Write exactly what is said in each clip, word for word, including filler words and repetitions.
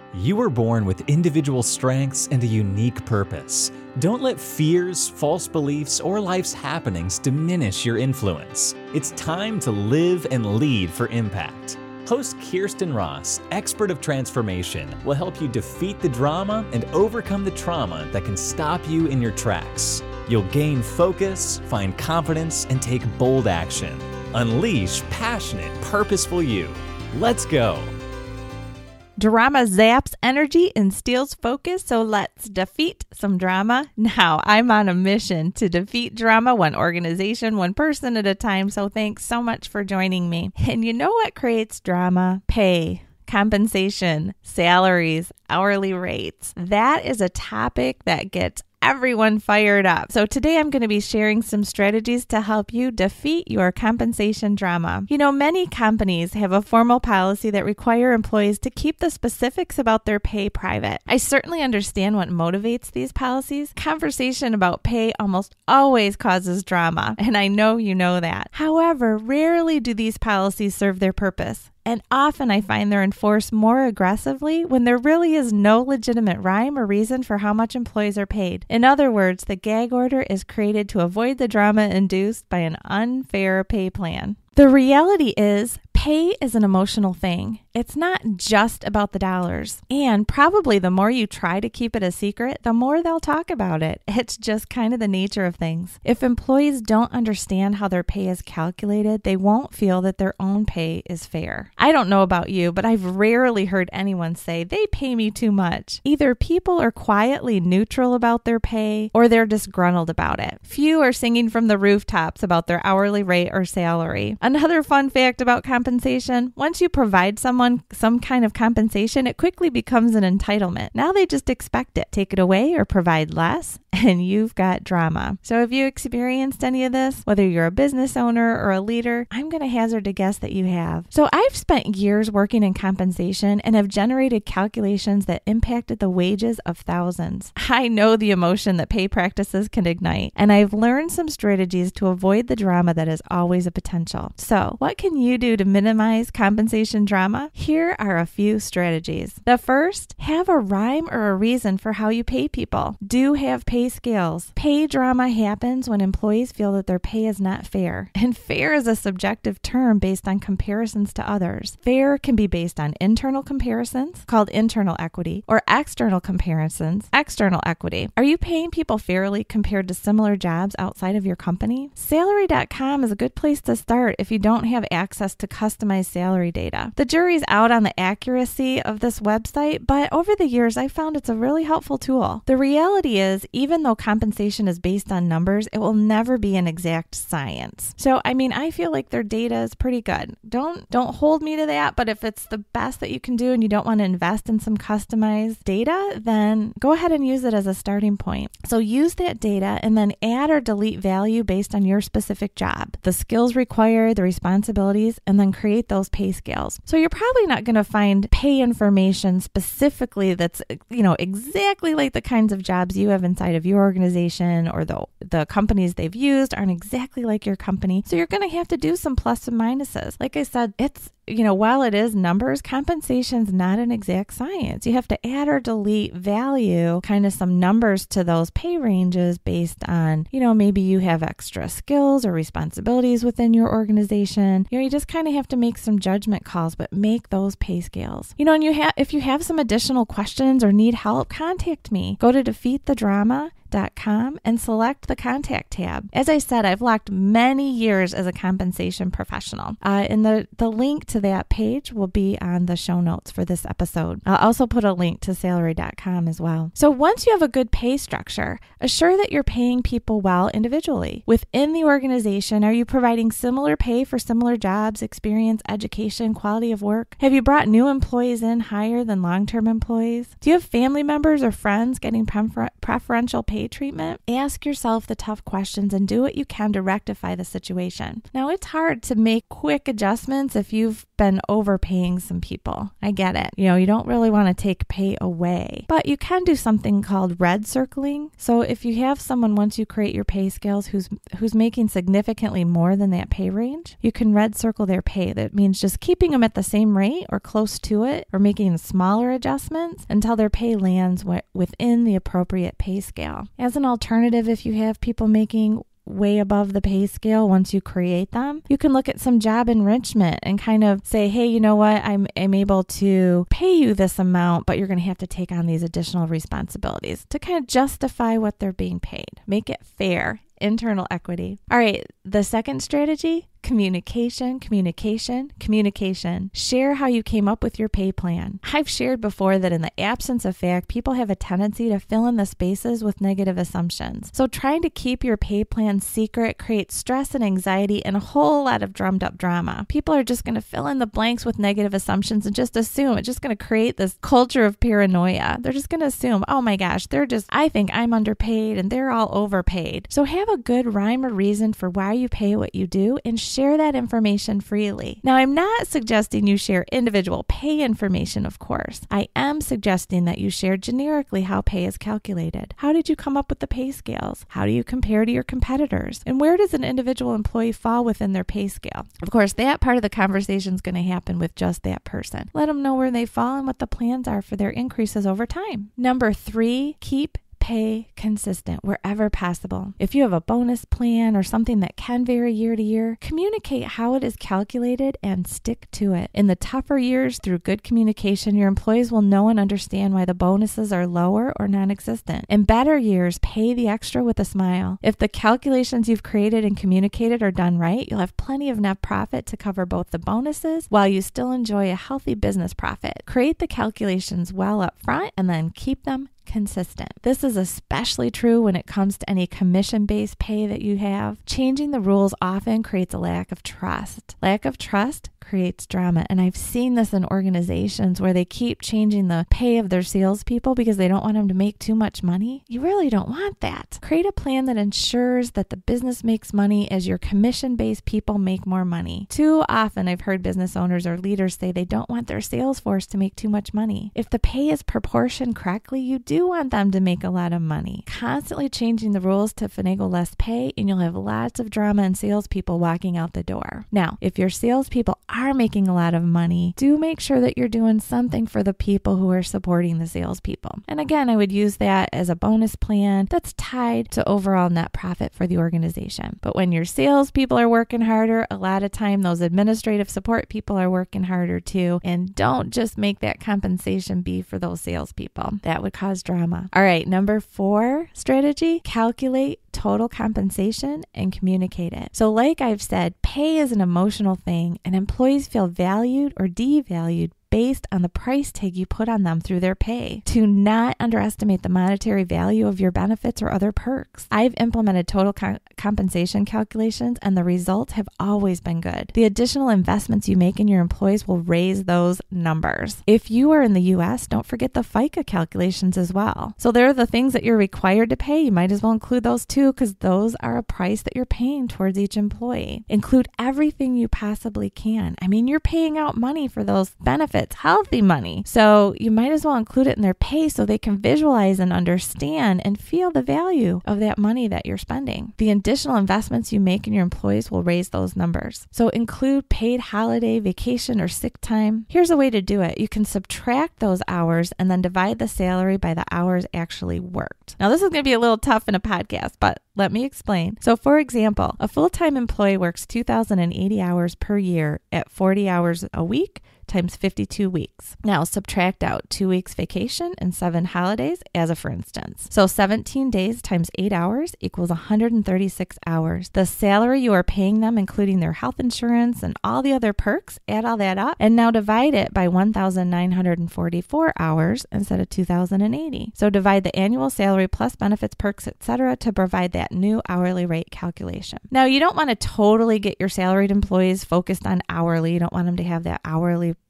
You were born with individual strengths and a unique purpose. Don't let fears, false beliefs, or life's happenings diminish your influence. It's time to live and lead for impact. Host Kirsten Ross, expert of transformation, will help you defeat the drama and overcome the trauma that can stop you in your tracks. You'll gain focus, find confidence, and take bold action. Unleash passionate, purposeful you. Let's go. Drama zaps energy and steals focus, so let's defeat some drama. Now, I'm on a mission to defeat drama, one organization, one person at a time, so thanks so much for joining me. And you know what creates drama? Pay, compensation, salaries, hourly rates. That is a topic that gets everyone fired up. So today I'm going to be sharing some strategies to help you defeat your compensation drama. You know, many companies have a formal policy that require employees to keep the specifics about their pay private. I certainly understand what motivates these policies. Conversation about pay almost always causes drama, and I know you know that. However, rarely do these policies serve their purpose. And often I find they're enforced more aggressively when there really is no legitimate rhyme or reason for how much employees are paid. In other words, the gag order is created to avoid the drama induced by an unfair pay plan. The reality is, pay is an emotional thing. It's not just about the dollars. And probably the more you try to keep it a secret, the more they'll talk about it. It's just kind of the nature of things. If employees don't understand how their pay is calculated, they won't feel that their own pay is fair. I don't know about you, but I've rarely heard anyone say, they pay me too much. Either people are quietly neutral about their pay or they're disgruntled about it. Few are singing from the rooftops about their hourly rate or salary. Another fun fact about compensation, once you provide someone some kind of compensation, it quickly becomes an entitlement. Now they just expect it. Take it away or provide less, and you've got drama. So have you experienced any of this? Whether you're a business owner or a leader, I'm going to hazard to guess that you have. So I've spent years working in compensation and have generated calculations that impacted the wages of thousands. I know the emotion that pay practices can ignite, and I've learned some strategies to avoid the drama that is always a potential. So what can you do to minimize compensation drama? Here are a few strategies. The first, have a rhyme or a reason for how you pay people. Do have pay scales. Pay drama happens when employees feel that their pay is not fair. And fair is a subjective term based on comparisons to others. Fair can be based on internal comparisons, called internal equity, or external comparisons, external equity. Are you paying people fairly compared to similar jobs outside of your company? Salary dot com is a good place to start if you don't have access to customized salary data. The jury's out on the accuracy of this website, but over the years, I've found it's a really helpful tool. The reality is, even though compensation is based on numbers, it will never be an exact science. So, I mean, I feel like their data is pretty good. Don't, don't hold me to that, but if it's the best that you can do and you don't want to invest in some customized data, then go ahead and use it as a starting point. So use that data and then add or delete value based on your specific job, the skills required, the responsibilities, and then create those pay scales. So you're probably not going to find pay information specifically that's, you know, exactly like the kinds of jobs you have inside of your organization, or the the companies they've used aren't exactly like your company. So you're going to have to do some plus and minuses. Like I said, it's, you know, while it is numbers, compensation's not an exact science. You have to add or delete value, kind of some numbers to those pay ranges based on, you know, maybe you have extra skills or responsibilities within your organization. You know, you just kind of have to make some judgment calls, but make those pay scales. You know, and you have, if you have some additional questions or need help, contact me. Go to defeat the drama dot com and select the contact tab. As I said, I've logged many years as a compensation professional. Uh, and the, the link to that page will be on the show notes for this episode. I'll also put a link to salary dot com as well. So once you have a good pay structure, assure that you're paying people well individually. Within the organization, are you providing similar pay for similar jobs, experience, education, quality of work? Have you brought new employees in higher than long-term employees? Do you have family members or friends getting prefer- preferential pay treatment? Ask yourself the tough questions and do what you can to rectify the situation. Now, it's hard to make quick adjustments if you've been overpaying some people. I get it. You know, you don't really want to take pay away, but you can do something called red circling. So if you have someone, once you create your pay scales, who's who's making significantly more than that pay range, you can red circle their pay. That means just keeping them at the same rate or close to it, or making smaller adjustments until their pay lands w- within the appropriate pay scale. As an alternative, if you have people making way above the pay scale, once you create them, you can look at some job enrichment and kind of say, hey, you know what, I'm, I'm able to pay you this amount, but you're going to have to take on these additional responsibilities to kind of justify what they're being paid. Make it fair. Internal equity. All right, the second strategy, communication, communication, communication. Share how you came up with your pay plan. I've shared before that in the absence of fact, people have a tendency to fill in the spaces with negative assumptions. So trying to keep your pay plan secret creates stress and anxiety and a whole lot of drummed up drama. People are just going to fill in the blanks with negative assumptions and just assume. It's just going to create this culture of paranoia. They're just going to assume, oh my gosh, they're just, I think I'm underpaid and they're all overpaid. So have a good rhyme or reason for why you pay what you do and share that information freely. Now, I'm not suggesting you share individual pay information, of course. I am suggesting that you share generically how pay is calculated. How did you come up with the pay scales? How do you compare to your competitors? And where does an individual employee fall within their pay scale? Of course, that part of the conversation is going to happen with just that person. Let them know where they fall and what the plans are for their increases over time. Number three, keep pay consistent wherever possible. If you have a bonus plan or something that can vary year to year, communicate how it is calculated and stick to it. In the tougher years, through good communication, your employees will know and understand why the bonuses are lower or non-existent. In better years, pay the extra with a smile. If the calculations you've created and communicated are done right, you'll have plenty of net profit to cover both the bonuses while you still enjoy a healthy business profit. Create the calculations well up front and then keep them consistent. This is especially true when it comes to any commission-based pay that you have. Changing the rules often creates a lack of trust. Lack of trust creates drama. And I've seen this in organizations where they keep changing the pay of their salespeople because they don't want them to make too much money. You really don't want that. Create a plan that ensures that the business makes money as your commission-based people make more money. Too often I've heard business owners or leaders say they don't want their sales force to make too much money. If the pay is proportioned correctly, you do want them to make a lot of money. Constantly changing the rules to finagle less pay and you'll have lots of drama and salespeople walking out the door. Now, if your salespeople are making a lot of money, do make sure that you're doing something for the people who are supporting the salespeople. And again, I would use that as a bonus plan that's tied to overall net profit for the organization. But when your salespeople are working harder, a lot of time those administrative support people are working harder too. And don't just make that compensation be for those salespeople. That would cause drama. All right, number four strategy, calculate total compensation and communicate it. So like I've said, pay is an emotional thing and employees feel valued or devalued based on the price tag you put on them through their pay. To not underestimate the monetary value of your benefits or other perks. I've implemented total co- compensation calculations and the results have always been good. The additional investments you make in your employees will raise those numbers. If you are in the U S, don't forget the FICA calculations as well. So there are the things that you're required to pay. You might as well include those too because those are a price that you're paying towards each employee. Include everything you possibly can. I mean, you're paying out money for those benefits. It's healthy money. So you might as well include it in their pay so they can visualize and understand and feel the value of that money that you're spending. The additional investments you make in your employees will raise those numbers. So include paid holiday, vacation, or sick time. Here's a way to do it. You can subtract those hours and then divide the salary by the hours actually worked. Now, this is going to be a little tough in a podcast, but let me explain. So for example, a full-time employee works two thousand eighty hours per year at forty hours a week times fifty-two weeks. Now subtract out two weeks vacation and seven holidays as a for instance. So seventeen days times eight hours equals one hundred thirty-six hours. The salary you are paying them, including their health insurance and all the other perks, add all that up and now divide it by one thousand nine hundred forty-four hours instead of two thousand eighty. So divide the annual salary plus benefits, perks, et cetera to provide that new hourly rate calculation. Now you don't want to totally get your salaried employees focused on hourly. You don't want them to have that hourly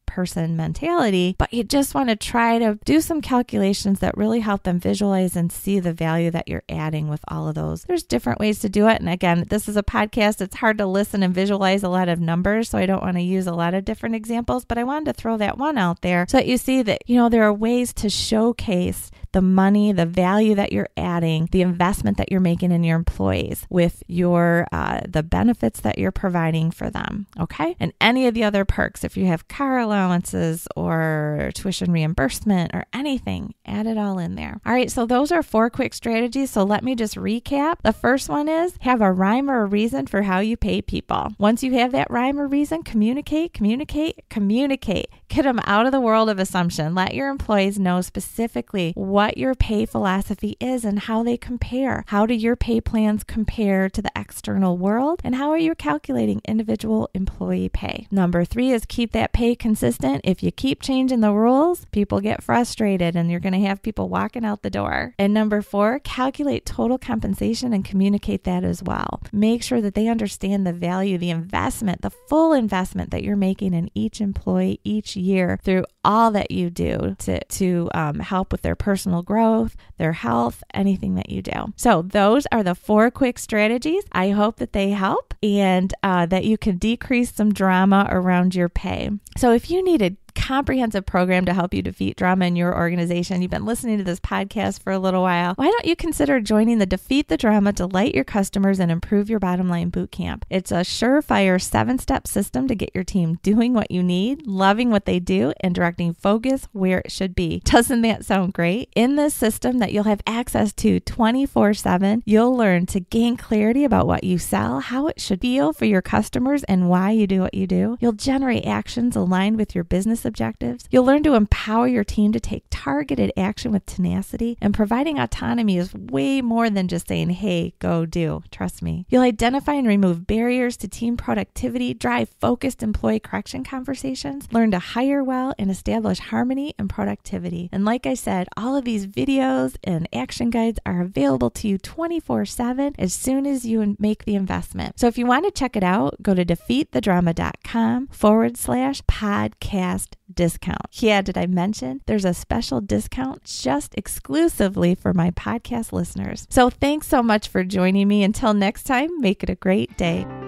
person mentality, but you just want to try to do some calculations that really help them visualize and see the value that you're adding with all of those. There's different ways to do it. And again, this is a podcast. It's hard to listen and visualize a lot of numbers, so I don't want to use a lot of different examples, but I wanted to throw that one out there so that you see that, you know, there are ways to showcase the money, the value that you're adding, the investment that you're making in your employees with your, uh, the benefits that you're providing for them. Okay. And any of the other perks, if you have car allowances or tuition reimbursement or anything, add it all in there. All right. So those are four quick strategies. So let me just recap. The first one is have a rhyme or a reason for how you pay people. Once you have that rhyme or reason, communicate, communicate, communicate. Get them out of the world of assumption. Let your employees know specifically what your pay philosophy is and how they compare. How do your pay plans compare to the external world? And how are you calculating individual employee pay? Number three is keep that pay consistent. If you keep changing the rules, people get frustrated and you're going to have people walking out the door. And number four, calculate total compensation and communicate that as well. Make sure that they understand the value, the investment, the full investment that you're making in each employee each year through all that you do to, to um, help with their personal growth, their health, anything that you do. So those are the four quick strategies. I hope that they help and uh, that you can decrease some drama around your pay. So if you needed comprehensive program to help you defeat drama in your organization. You've been listening to this podcast for a little while. Why don't you consider joining the Defeat the Drama, Delight Your Customers, and Improve Your Bottom Line Bootcamp? It's a surefire seven-step system to get your team doing what you need, loving what they do, and directing focus where it should be. Doesn't that sound great? In this system that you'll have access to twenty-four seven, you'll learn to gain clarity about what you sell, how it should feel for your customers, and why you do what you do. You'll generate actions aligned with your business objectives. You'll learn to empower your team to take targeted action with tenacity, and providing autonomy is way more than just saying, hey, go do. Trust me. You'll identify and remove barriers to team productivity, drive focused employee correction conversations, learn to hire well, and establish harmony and productivity. And like I said, all of these videos and action guides are available to you twenty-four seven as soon as you make the investment. So if you want to check it out, go to defeatthedrama.com forward slash podcast discount. Yeah, did I mention there's a special discount just exclusively for my podcast listeners? So thanks so much for joining me. Until next time, make it a great day.